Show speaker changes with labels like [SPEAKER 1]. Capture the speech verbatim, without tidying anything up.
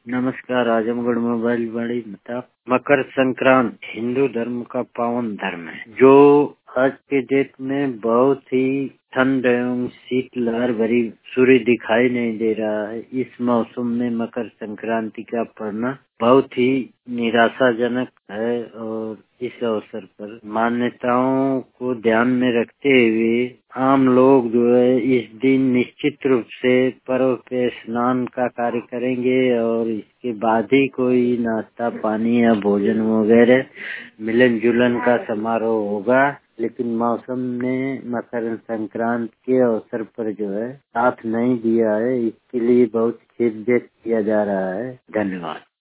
[SPEAKER 1] नमस्कार। आजमगढ़ मोबाइल बड़ी बता। मकर संक्रांति हिंदू धर्म का पावन धर्म है, जो आज के डेट में बहुत ही ठंड एवं शीतलहर भरी सूर्य दिखाई नहीं दे रहा है। इस मौसम में मकर संक्रांति का पड़ना बहुत ही निराशाजनक है और इस अवसर पर मान्यताओं को ध्यान में रखते हुए आम लोग जो है इस दिन निश्चित रूप से पर्व पे स्नान का कार्य करेंगे और इसके बाद ही कोई नाश्ता पानी या भोजन वगैरह मिलन जुलन का समारोह होगा। लेकिन मौसम ने मकर संक्रांति के अवसर पर जो है साथ नहीं दिया है, इसके लिए बहुत खेद व्यक्त किया जा रहा है। धन्यवाद।